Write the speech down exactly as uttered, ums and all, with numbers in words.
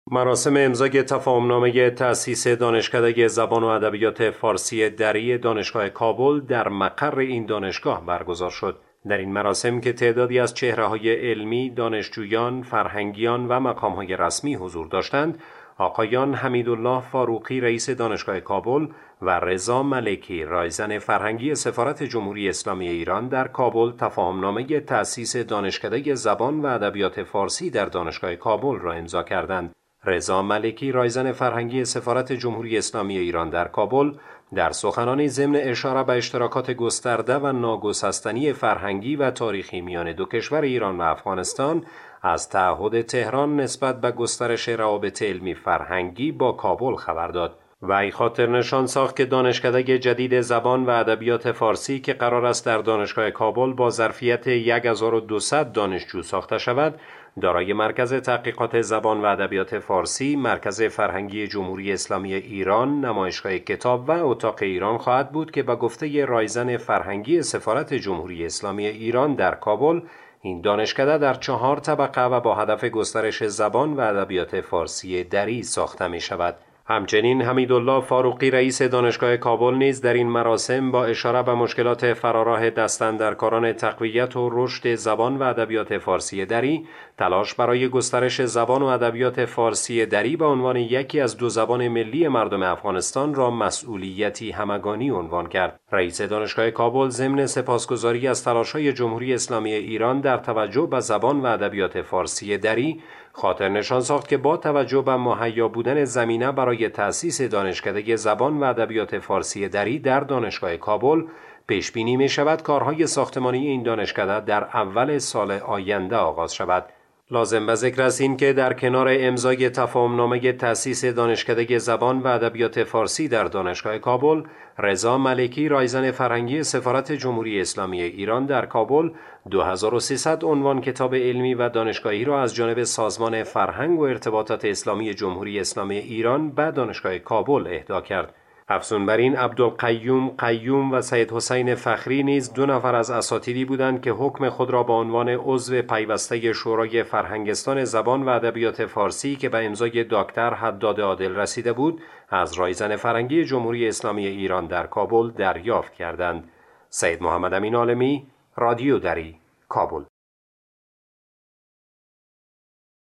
مراسم امضای تفاهمنامه تأسیس دانشکده زبان و ادبیات فارسی دری دانشگاه کابل در مقر این دانشگاه برگزار شد. در این مراسم که تعدادی از چهره‌های علمی، دانشجویان، فرهنگیان و مقام‌های رسمی حضور داشتند، آقایان حمیدالله فاروقی رئیس دانشگاه کابل و رضا ملکی رایزن فرهنگی سفارت جمهوری اسلامی ایران در کابل تفاهمنامه تأسیس دانشکده زبان و ادبیات فارسی در دانشگاه کابل را امضا کردند. رضا ملکی رایزن فرهنگی سفارت جمهوری اسلامی ایران در کابل در سخنانی ضمن اشاره به اشتراکات گسترده و ناگسستنی فرهنگی و تاریخی میان دو کشور ایران و افغانستان از تعهد تهران نسبت به گسترش روابط علمی فرهنگی با کابل خبر داد. وی خاطر نشان ساخت که دانشکده جدید زبان و ادبیات فارسی که قرار است در دانشگاه کابل با ظرفیت هزار و دویست دانشجو ساخته شود، دارای مرکز تحقیقات زبان و ادبیات فارسی، مرکز فرهنگی جمهوری اسلامی ایران، نمایشگاه کتاب و اتاق ایران خواهد بود که به گفته رایزن فرهنگی سفارت جمهوری اسلامی ایران در کابل، این دانشکده در چهار طبقه و با هدف گسترش زبان و ادبیات فارسی دری ساخته می شود. همچنین حمیدالله فاروقی رئیس دانشگاه کابل نیز در این مراسم با اشاره به مشکلات فراراه دستاندرکاران تقویت و رشد زبان و ادبیات فارسی دری، تلاش برای گسترش زبان و ادبیات فارسی دری به عنوان یکی از دو زبان ملی مردم افغانستان را مسئولیتی همگانی عنوان کرد. رئیس دانشگاه کابل ضمن سپاسگزاری از تلاش‌های جمهوری اسلامی ایران در توجه به زبان و ادبیات فارسی دری، خاطر نشان ساخت که با توجه به مهیا بودن زمینه برای تأسیس دانشکده زبان و ادبیات فارسی دری در دانشگاه کابل، پیش بینی می شود کارهای ساختمانی این دانشکده در اول سال آینده آغاز شود. لازم به ذکر است این که در کنار امضای تفاهمنامه تأسیس دانشکده زبان و ادبیات فارسی در دانشگاه کابل، رضا ملکی رایزن فرهنگی سفارت جمهوری اسلامی ایران در کابل دو هزار و سیصد عنوان کتاب علمی و دانشگاهی را از جانب سازمان فرهنگ و ارتباطات اسلامی جمهوری اسلامی ایران به دانشگاه کابل اهدا کرد. افزون بر این، عبدالقیوم قیوم و سید حسین فخری نیز دو نفر از اساتیدی بودند که حکم خود را به عنوان عضو پیوسته شورای فرهنگستان زبان و ادبیات فارسی که به امضای دکتر حداد عادل رسیده بود، از رایزن فرهنگی جمهوری اسلامی ایران در کابل دریافت کردند. سید محمد امین عالمی، رادیو دری، کابل.